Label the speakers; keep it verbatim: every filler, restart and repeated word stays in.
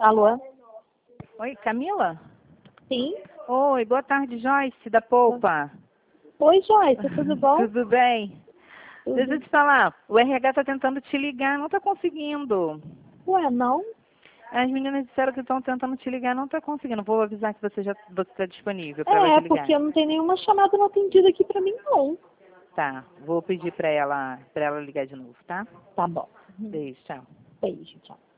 Speaker 1: Alô?
Speaker 2: Oi, Camila?
Speaker 1: Sim?
Speaker 2: Oi, boa tarde, Joyce, da Polpa.
Speaker 1: Oi, Joyce, tudo bom?
Speaker 2: Tudo bem?
Speaker 1: Tudo.
Speaker 2: Deixa eu te falar, o R H tá tentando te ligar, não tá conseguindo.
Speaker 1: Ué, não?
Speaker 2: As meninas disseram que estão tentando te ligar, não tá conseguindo. Vou avisar que você já você tá disponível para ela
Speaker 1: É,
Speaker 2: te ligar.
Speaker 1: porque não tem nenhuma chamada não atendida aqui pra mim, não.
Speaker 2: Tá, vou pedir para ela, para ela ligar de novo, tá?
Speaker 1: Tá bom.
Speaker 2: Beijo, tchau.
Speaker 1: Beijo, tchau.